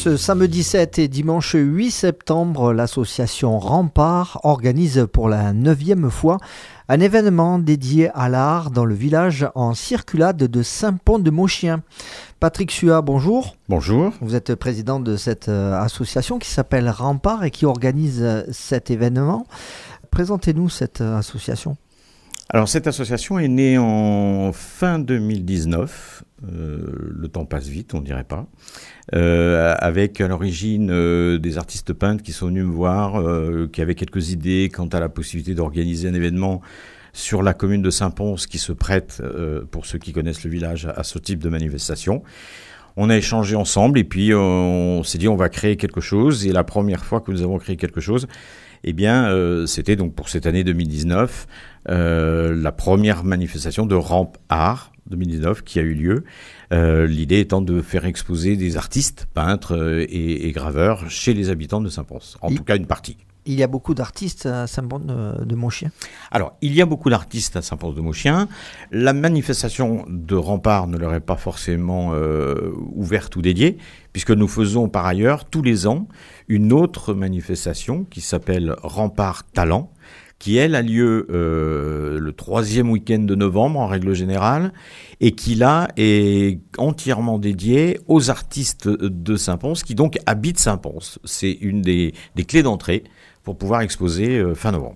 Ce samedi 7 et dimanche 8 septembre, l'association Rempart organise pour la 9e fois un événement dédié à l'art dans le village en circulade de Saint-Pons-de-Moschien. Patrick Suat, bonjour. Bonjour. Vous êtes président de cette association qui s'appelle Rempart et qui organise cet événement. Présentez-nous cette association. Alors cette association est née en fin 2019, le temps passe vite, on ne dirait pas, avec à l'origine des artistes peintres qui sont venus me voir, qui avaient quelques idées quant à la possibilité d'organiser un événement sur la commune de Saint-Pons qui se prête, pour ceux qui connaissent le village, à ce type de manifestation. On a échangé ensemble et puis on s'est dit on va créer quelque chose, et la première fois que nous avons créé quelque chose, eh bien, c'était donc pour cette année 2019 la première manifestation de Rempart 2019 qui a eu lieu. L'idée étant de faire exposer des artistes, peintres et graveurs chez les habitants de Saint-Pons. En tout cas, une partie. Il y a beaucoup d'artistes à Saint-Pons-de-Moschien. Alors, il y a beaucoup d'artistes à Saint-Pons-de-Moschien. La manifestation de Rempart ne leur est pas forcément ouverte ou dédiée, puisque nous faisons par ailleurs tous les ans une autre manifestation qui s'appelle Rempart Talent, qui elle a lieu le 3e week-end de novembre en règle générale, et qui là est entièrement dédiée aux artistes de Saint-Pons qui donc habitent Saint-Pons. C'est une des clés d'entrée pour pouvoir exposer fin novembre.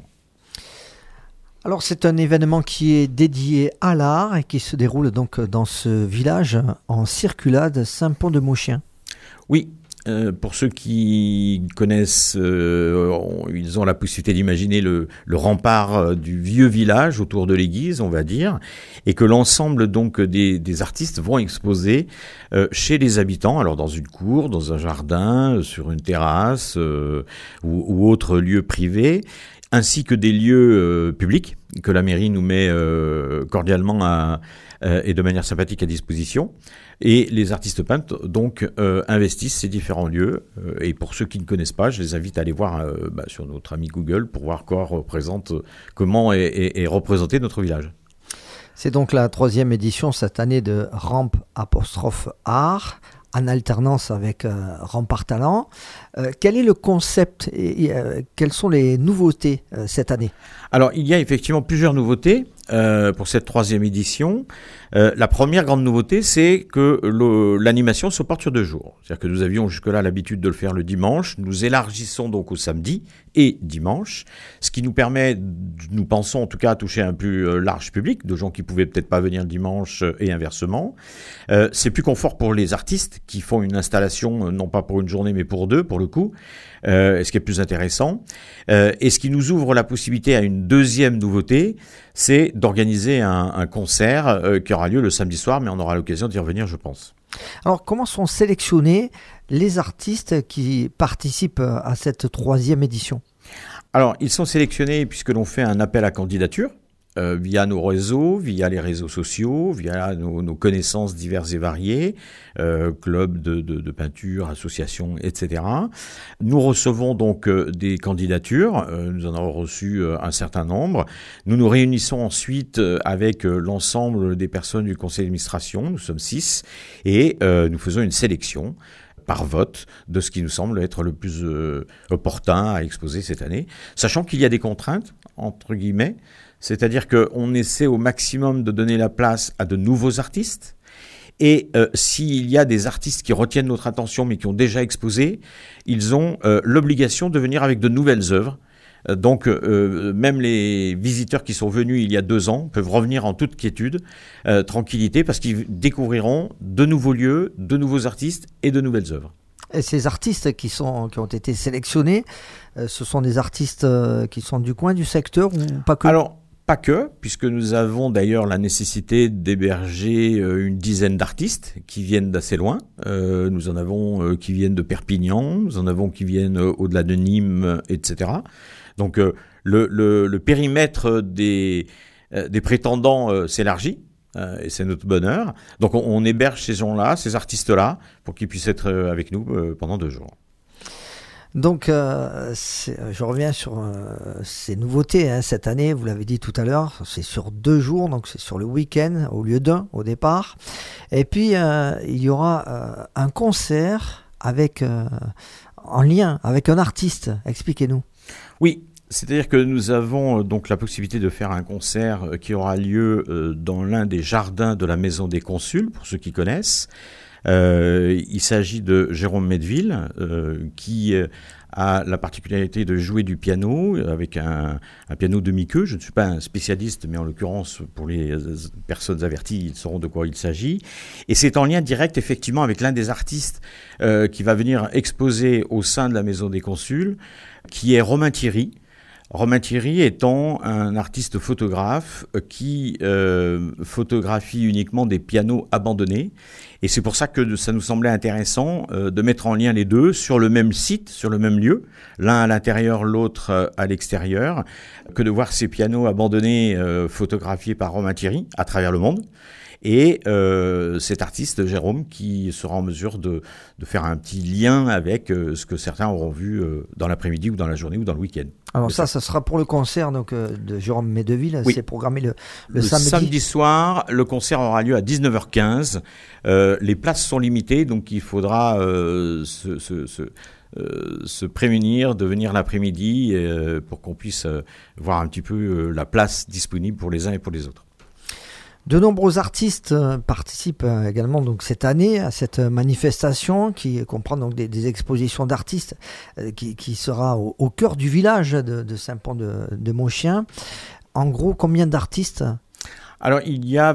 Alors c'est un événement qui est dédié à l'art et qui se déroule donc dans ce village en circulade Saint-Pons-de-Moschien. Oui. Pour ceux qui connaissent, ils ont la possibilité d'imaginer le rempart du vieux village autour de l'église, on va dire, et que l'ensemble donc des artistes vont exposer chez les habitants, alors dans une cour, dans un jardin, sur une terrasse ou autre lieu privé, ainsi que des lieux publics que la mairie nous met cordialement et de manière sympathique à disposition. Et les artistes peintres donc investissent ces différents lieux. Et pour ceux qui ne connaissent pas, je les invite à aller voir sur notre ami Google pour voir comment est représenté notre village. C'est donc la 3e édition cette année de Art, en alternance avec Rempart Talent. Quel est le concept et quelles sont les nouveautés cette année ? Alors, il y a effectivement plusieurs nouveautés pour cette 3e édition. La première grande nouveauté, c'est que l'animation se porte sur 2 jours. C'est-à-dire que nous avions jusque-là l'habitude de le faire le dimanche. Nous élargissons donc au samedi et dimanche, ce qui nous permet, nous pensons en tout cas, à toucher un plus large public, de gens qui pouvaient peut-être pas venir le dimanche et inversement. C'est plus confort pour les artistes qui font une installation, non pas pour une journée, mais pour 2, pour le coup, ce qui est plus intéressant. Et ce qui nous ouvre la possibilité à une 2e nouveauté, c'est d'organiser un concert qui aura lieu le samedi soir, mais on aura l'occasion d'y revenir, je pense. Alors, comment sont sélectionnés les artistes qui participent à cette 3e édition ? Alors, ils sont sélectionnés puisque l'on fait un appel à candidature via nos réseaux, via les réseaux sociaux, via nos connaissances diverses et variées, clubs de peinture, associations, etc. Nous recevons donc des candidatures, nous en avons reçu un certain nombre. Nous nous réunissons ensuite avec l'ensemble des personnes du conseil d'administration, nous sommes 6, et nous faisons une sélection par vote de ce qui nous semble être le plus opportun à exposer cette année, sachant qu'il y a des contraintes, entre guillemets, c'est-à-dire qu'on essaie au maximum de donner la place à de nouveaux artistes. Et s'il y a des artistes qui retiennent notre attention mais qui ont déjà exposé, ils ont l'obligation de venir avec de nouvelles œuvres. Donc même les visiteurs qui sont venus il y a 2 ans peuvent revenir en toute quiétude, tranquillité, parce qu'ils découvriront de nouveaux lieux, de nouveaux artistes et de nouvelles œuvres. Et ces artistes qui ont été sélectionnés, ce sont des artistes qui sont du coin, du secteur ou pas que ? Alors, pas que, puisque nous avons d'ailleurs la nécessité d'héberger une dizaine d'artistes qui viennent d'assez loin. Nous en avons qui viennent de Perpignan, nous en avons qui viennent au-delà de Nîmes, etc. Donc le périmètre des prétendants s'élargit. Et c'est notre bonheur. Donc on héberge ces gens-là, ces artistes-là, pour qu'ils puissent être avec nous pendant 2 jours. Donc, je reviens sur ces nouveautés cette année, vous l'avez dit tout à l'heure, c'est sur 2 jours, donc c'est sur le week-end au lieu d'1 au départ. Et puis, il y aura un concert en lien avec un artiste. Expliquez-nous. Oui. C'est-à-dire que nous avons donc la possibilité de faire un concert qui aura lieu dans l'un des jardins de la Maison des Consuls, pour ceux qui connaissent. Il s'agit de Jérôme Medeville, qui a la particularité de jouer du piano avec un piano demi-queue. Je ne suis pas un spécialiste, mais en l'occurrence, pour les personnes averties, ils sauront de quoi il s'agit. Et c'est en lien direct, effectivement, avec l'un des artistes qui va venir exposer au sein de la Maison des Consuls, qui est Romain Thierry. Romain Thierry étant un artiste photographe qui photographie uniquement des pianos abandonnés. Et c'est pour ça que ça nous semblait intéressant de mettre en lien les deux sur le même site, sur le même lieu, l'un à l'intérieur, l'autre à l'extérieur, que de voir ces pianos abandonnés photographiés par Romain Thierry à travers le monde. Et cet artiste, Jérôme, qui sera en mesure de faire un petit lien avec ce que certains auront vu dans l'après-midi ou dans la journée ou dans le week-end. Alors ça sera pour le concert donc, de Jérôme Medeville. Oui. C'est programmé le samedi. Samedi soir, le concert aura lieu à 19h15. Les places sont limitées, donc il faudra se prémunir de venir l'après-midi pour qu'on puisse voir un petit peu la place disponible pour les uns et pour les autres. De nombreux artistes participent également donc cette année à cette manifestation qui comprend donc des expositions d'artistes qui sera au cœur du village de Saint-Pons-de-Montchien. En gros, combien d'artistes ? Alors, il y a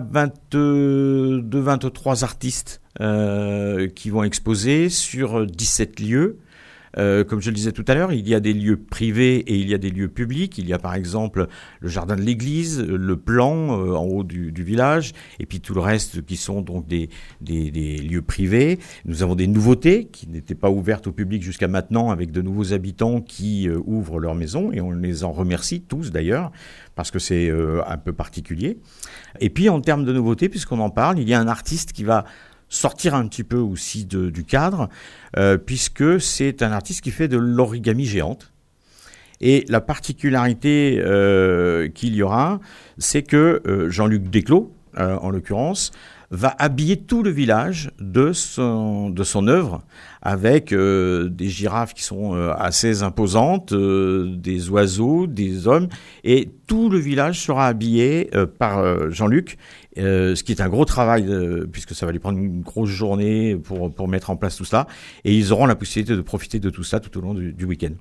23 artistes qui vont exposer sur 17 lieux. Comme je le disais tout à l'heure, il y a des lieux privés et il y a des lieux publics. Il y a par exemple le jardin de l'église, le plan en haut du village, et puis tout le reste qui sont donc des lieux privés. Nous avons des nouveautés qui n'étaient pas ouvertes au public jusqu'à maintenant, avec de nouveaux habitants qui ouvrent leur maison, et on les en remercie tous d'ailleurs, parce que c'est un peu particulier. Et puis en termes de nouveautés, puisqu'on en parle, il y a un artiste qui va sortir un petit peu aussi du cadre, puisque c'est un artiste qui fait de l'origami géante. Et la particularité qu'il y aura, c'est que Jean-Luc Desclos, en l'occurrence, va habiller tout le village de son œuvre, avec des girafes qui sont assez imposantes, des oiseaux, des hommes, et tout le village sera habillé par Jean-Luc, ce qui est un gros travail, puisque ça va lui prendre une grosse journée pour mettre en place tout ça, et ils auront la possibilité de profiter de tout ça tout au long du week-end.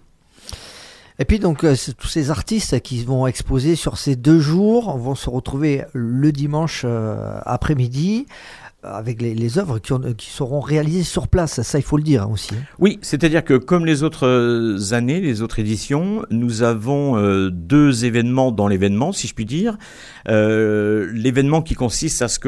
Et puis donc tous ces artistes qui vont exposer sur ces 2 jours vont se retrouver le dimanche après-midi avec les œuvres qui seront réalisées sur place, ça il faut le dire aussi. Oui, c'est-à-dire que comme les autres années, les autres éditions, nous avons 2 événements dans l'événement, si je puis dire. L'événement qui consiste à ce que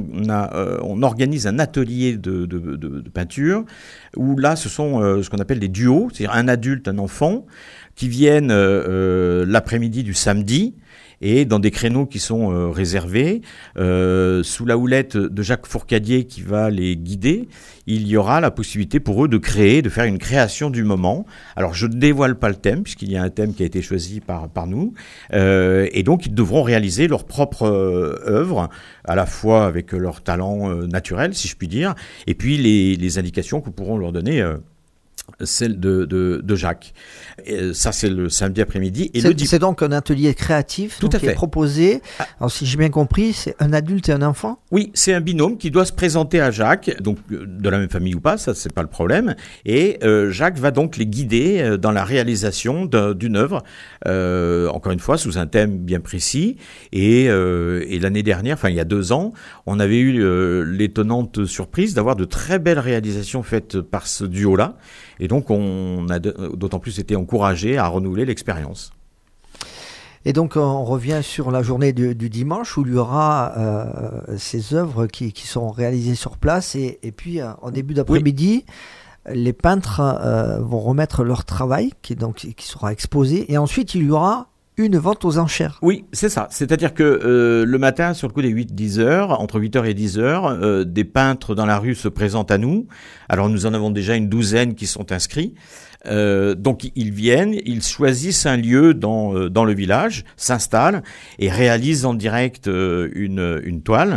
on organise un atelier de peinture, où là ce sont ce qu'on appelle des duos, c'est-à-dire un adulte, un enfant, qui viennent l'après-midi du samedi, et dans des créneaux qui sont réservés, sous la houlette de Jacques Fourcadier qui va les guider, il y aura la possibilité pour eux de faire une création du moment. Alors je ne dévoile pas le thème, puisqu'il y a un thème qui a été choisi par nous, et donc ils devront réaliser leur propre œuvre, à la fois avec leur talent naturel, si je puis dire, et puis les indications que pourront leur donner celle de Jacques. Et ça, c'est le samedi après-midi. Et c'est donc un atelier créatif qui est proposé. Alors, si j'ai bien compris, c'est un adulte et un enfant ? Oui, c'est un binôme qui doit se présenter à Jacques, donc de la même famille ou pas, ça, c'est pas le problème. Et Jacques va donc les guider dans la réalisation d'une œuvre, encore une fois, sous un thème bien précis. Et l'année dernière, enfin, il y a 2 ans, on avait eu l'étonnante surprise d'avoir de très belles réalisations faites par ce duo-là. Et donc, on a d'autant plus été encouragé à renouveler l'expérience. Et donc, on revient sur la journée du dimanche où il y aura ces œuvres qui seront réalisées sur place. Et puis, en début d'après-midi, les peintres vont remettre leur travail qui sera exposé. Et ensuite, il y aura une vente aux enchères. Oui, c'est ça. C'est-à-dire que le matin, sur le coup des 8-10 heures, entre 8h et 10 heures, des peintres dans la rue se présentent à nous. Alors, nous en avons déjà une douzaine qui sont inscrits. Donc, ils viennent, ils choisissent un lieu dans le village, s'installent et réalisent en direct une toile.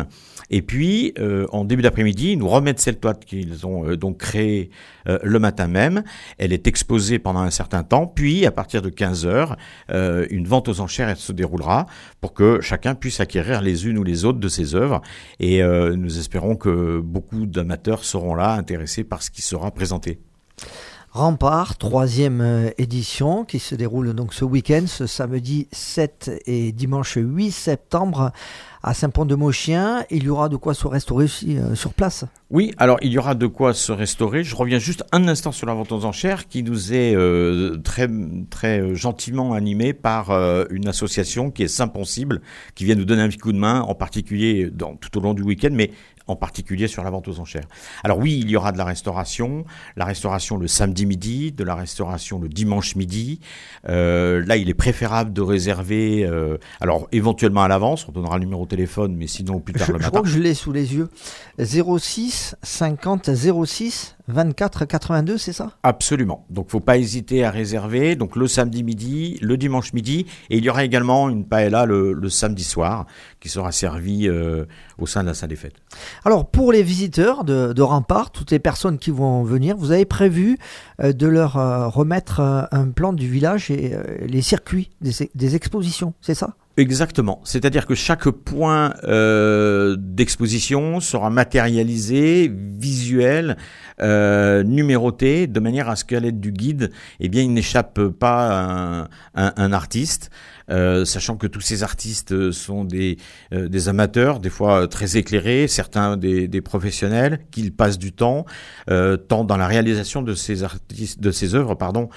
Et puis, en début d'après-midi, ils nous remettent cette toile qu'ils ont donc créée le matin même. Elle est exposée pendant un certain temps. Puis, à partir de 15h, une vente aux enchères se déroulera pour que chacun puisse acquérir les unes ou les autres de ces œuvres. Et nous espérons que beaucoup d'amateurs seront là, intéressés par ce qui sera présenté. Rempart, 3e édition, qui se déroule donc ce week-end, ce samedi 7 et dimanche 8 septembre à Saint-Pont-de-Mochien. Il y aura de quoi se restaurer aussi sur place. Oui, alors il y aura de quoi se restaurer. Je reviens juste un instant sur la vente aux enchères qui nous est très, très gentiment animée par une association qui est Saint-Pont-Cible, qui vient nous donner un petit coup de main, en particulier tout au long du week-end, mais en particulier sur la vente aux enchères. Alors oui, il y aura de la restauration le samedi midi, de la restauration le dimanche midi. Là, il est préférable de réserver, alors éventuellement à l'avance, on donnera le numéro de téléphone, mais sinon plus tard le matin. Je crois que je l'ai sous les yeux. 06 50 06 24 82, c'est ça ? Absolument. Donc, faut pas hésiter à réserver. Donc, le samedi midi, le dimanche midi, et il y aura également une paella le samedi soir qui sera servie au sein de la salle des fêtes. Alors, pour les visiteurs de Rempart, toutes les personnes qui vont venir, vous avez prévu de leur remettre un plan du village et les circuits des expositions, c'est ça ? Exactement. C'est-à-dire que chaque point d'exposition sera matérialisé, visuel, numéroté, de manière à ce qu'à l'aide du guide, eh bien, il n'échappe pas à un artiste. Sachant que tous ces artistes sont des amateurs, des fois très éclairés, certains des professionnels, qu'ils passent du temps, tant dans la réalisation de ces œuvres,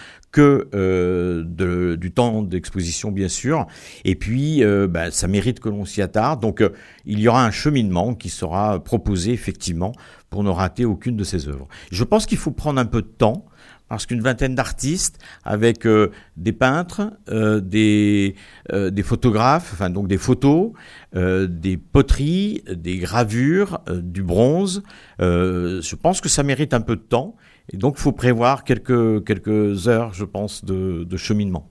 que du temps d'exposition, bien sûr. Et puis, ça mérite que l'on s'y attarde. Donc, il y aura un cheminement qui sera proposé, effectivement, pour ne rater aucune de ces œuvres. Je pense qu'il faut prendre un peu de temps, parce qu'une vingtaine d'artistes avec des peintres, des photographes, enfin donc des photos, des poteries, des gravures, du bronze. Je pense que ça mérite un peu de temps et donc il faut prévoir quelques heures, je pense, de cheminement.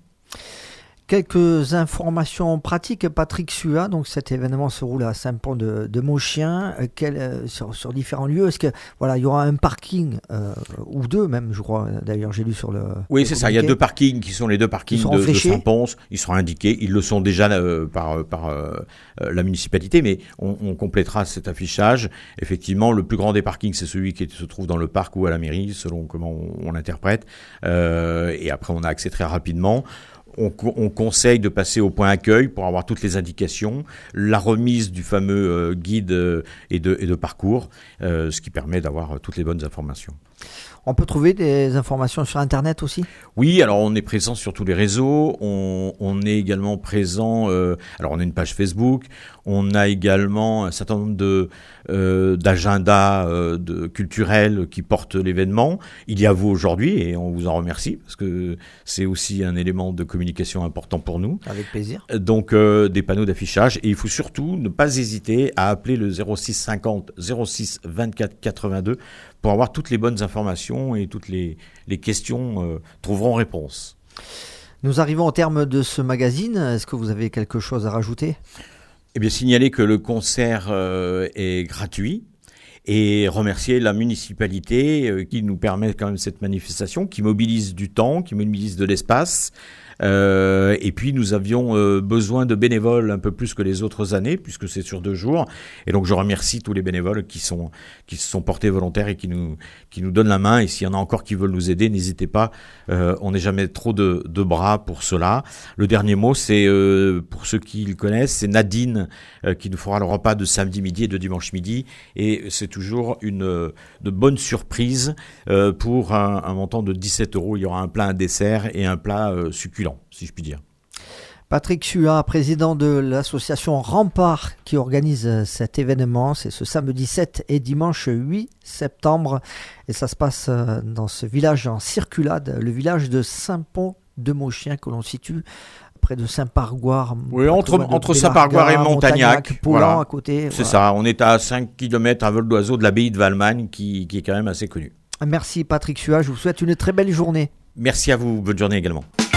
Quelques informations pratiques, Patrick Suat. Donc cet événement se roule à Saint-Pont-de-Mochien, sur différents lieux. Est-ce que il y aura un parking ou deux même, je crois. D'ailleurs, j'ai lu sur le. Oui, c'est ça. Il y a deux parkings qui sont les deux parkings de Saint-Pons. Ils seront indiqués. Ils le sont déjà par la municipalité, mais on complétera cet affichage. Effectivement, le plus grand des parkings, c'est celui qui se trouve dans le parc ou à la mairie, selon comment on l'interprète. Et après, on a accès très rapidement. On conseille de passer au point accueil pour avoir toutes les indications, la remise du fameux guide et de parcours, ce qui permet d'avoir toutes les bonnes informations. On peut trouver des informations sur Internet aussi ? Oui, alors on est présent sur tous les réseaux, on est également présent, alors on a une page Facebook, on a également un certain nombre d'agendas culturels qui portent l'événement. Il y a vous aujourd'hui et on vous en remercie parce que c'est aussi un élément de communication important pour nous. Avec plaisir. Donc des panneaux d'affichage et il faut surtout ne pas hésiter à appeler le 06 50 06 24 82 pour avoir toutes les bonnes informations et toutes les questions trouveront réponse. Nous arrivons au terme de ce magazine. Est-ce que vous avez quelque chose à rajouter ? Eh bien, signaler que le concert est gratuit et remercier la municipalité qui nous permet quand même cette manifestation, qui mobilise du temps, qui mobilise de l'espace. Et puis nous avions besoin de bénévoles un peu plus que les autres années puisque c'est sur 2 jours et donc je remercie tous les bénévoles qui se sont portés volontaires et qui nous donnent la main et s'il y en a encore qui veulent nous aider, n'hésitez pas, on n'est jamais trop de bras pour cela. Le dernier mot c'est pour ceux qui le connaissent, c'est Nadine qui nous fera le repas de samedi midi et de dimanche midi et c'est toujours de bonnes surprises pour un montant de 17 €. Il y aura un plat, un dessert et un plat succulent, si je puis dire. Patrick Suat, président de l'association Rempart qui organise cet événement, c'est ce samedi 7 et dimanche 8 septembre et ça se passe dans ce village en circulade, le village de Saint-Pont-de-Mochien que l'on situe près de Saint-Pargoire. Oui, entre Saint-Pargoire et Montagnac. Voilà. À côté. C'est ça, on est à 5 km à vol d'oiseau de l'abbaye de Valmagne qui est quand même assez connue. Merci Patrick Suat, je vous souhaite une très belle journée. Merci à vous, bonne journée également.